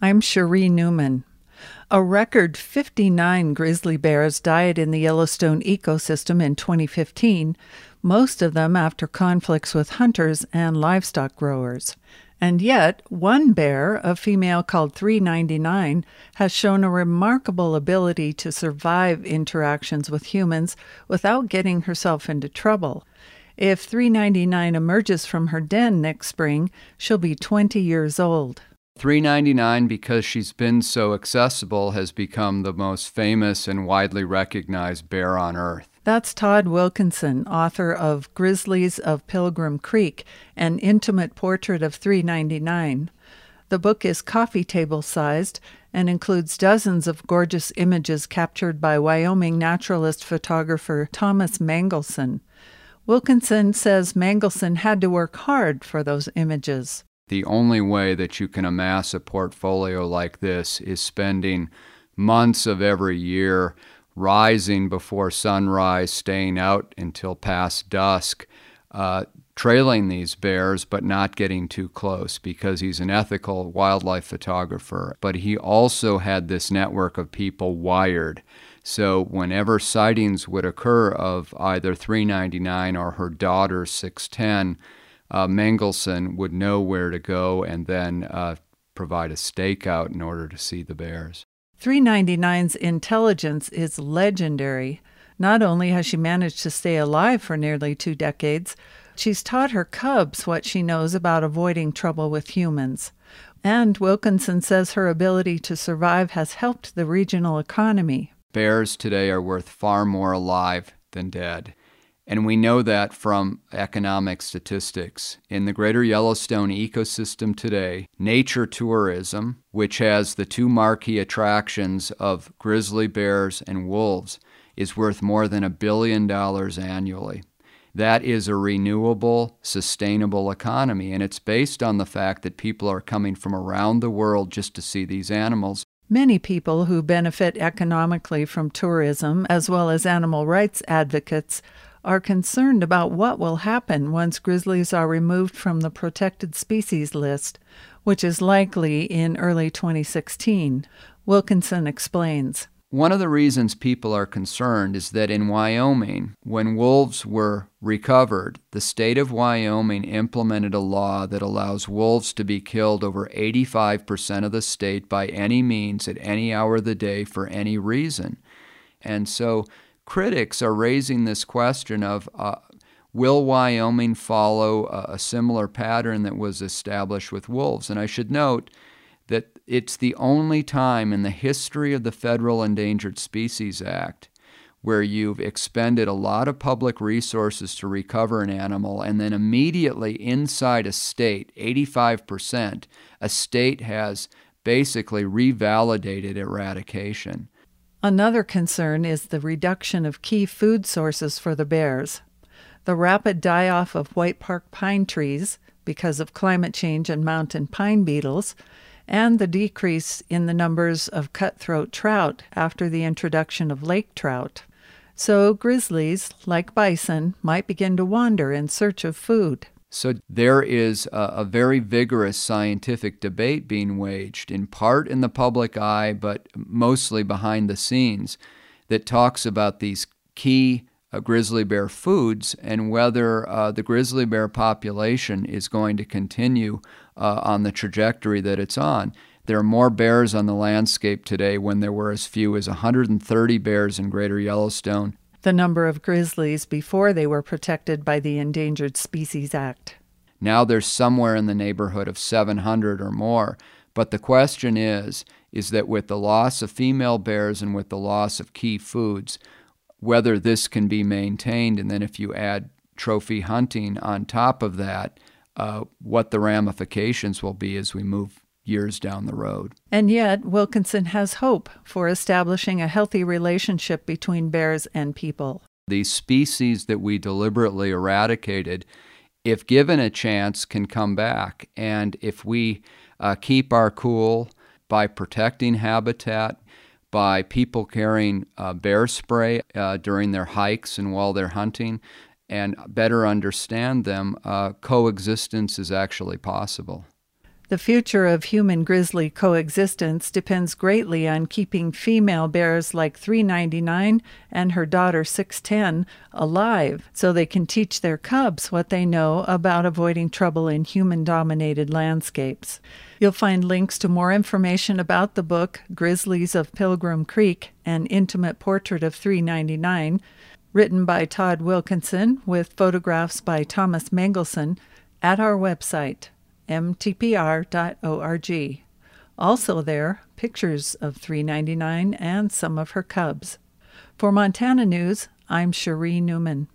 I'm Cherie Newman. A record 59 grizzly bears died in the Yellowstone ecosystem in 2015, most of them after conflicts with hunters and livestock growers. And yet, one bear, a female called 399, has shown a remarkable ability to survive interactions with humans without getting herself into trouble. If 399 emerges from her den next spring, she'll be 20 years old. 399, because she's been so accessible, has become the most famous and widely recognized bear on Earth. That's Todd Wilkinson, author of Grizzlies of Pilgrim Creek, an intimate portrait of 399. The book is coffee table-sized and includes dozens of gorgeous images captured by Wyoming naturalist photographer Thomas Mangelson. Wilkinson says Mangelson had to work hard for those images. The only way that you can amass a portfolio like this is spending months of every year rising before sunrise, staying out until past dusk, trailing these bears but not getting too close because he's an ethical wildlife photographer. But he also had this network of people wired. So whenever sightings would occur of either 399 or her daughter 610, Mangelson would know where to go and then provide a stakeout in order to see the bears. 399's intelligence is legendary. Not only has she managed to stay alive for nearly 2 decades, she's taught her cubs what she knows about avoiding trouble with humans. And Wilkinson says her ability to survive has helped the regional economy. Bears today are worth far more alive than dead. And we know that from economic statistics. In the greater Yellowstone ecosystem today, nature tourism, which has the 2 marquee attractions of grizzly bears and wolves, is worth more than $1 billion annually. That is a renewable, sustainable economy, and it's based on the fact that people are coming from around the world just to see these animals. Many people who benefit economically from tourism, as well as animal rights advocates, are concerned about what will happen once grizzlies are removed from the protected species list, which is likely in early 2016. Wilkinson explains. One of the reasons people are concerned is that in Wyoming, when wolves were recovered, the state of Wyoming implemented a law that allows wolves to be killed over 85% of the state by any means at any hour of the day for any reason. And so critics are raising this question of, will Wyoming follow a similar pattern that was established with wolves? And I should note that it's the only time in the history of the Federal Endangered Species Act where you've expended a lot of public resources to recover an animal, and then immediately inside a state, 85%, a state has basically revalidated eradication. Another concern is the reduction of key food sources for the bears. The rapid die-off of white park pine trees because of climate change and mountain pine beetles, and the decrease in the numbers of cutthroat trout after the introduction of lake trout. So grizzlies, like bison, might begin to wander in search of food. So there is a very vigorous scientific debate being waged, in part in the public eye, but mostly behind the scenes, that talks about these key grizzly bear foods and whether the grizzly bear population is going to continue on the trajectory that it's on. There are more bears on the landscape today when there were as few as 130 bears in Greater Yellowstone. The number of grizzlies before they were protected by the Endangered Species Act. Now there's somewhere in the neighborhood of 700 or more. But the question is that with the loss of female bears and with the loss of key foods, whether this can be maintained, and then if you add trophy hunting on top of that, what the ramifications will be as we move years down the road. And yet, Wilkinson has hope for establishing a healthy relationship between bears and people. These species that we deliberately eradicated, if given a chance, can come back. And if we keep our cool by protecting habitat, by people carrying bear spray during their hikes and while they're hunting, and better understand them, coexistence is actually possible. The future of human-grizzly coexistence depends greatly on keeping female bears like 399 and her daughter 610 alive so they can teach their cubs what they know about avoiding trouble in human-dominated landscapes. You'll find links to more information about the book Grizzlies of Pilgrim Creek, An Intimate Portrait of 399, written by Todd Wilkinson with photographs by Thomas Mengelson, at our website, mtpr.org. Also there, pictures of 399 and some of her cubs. For Montana News, I'm Cherie Newman.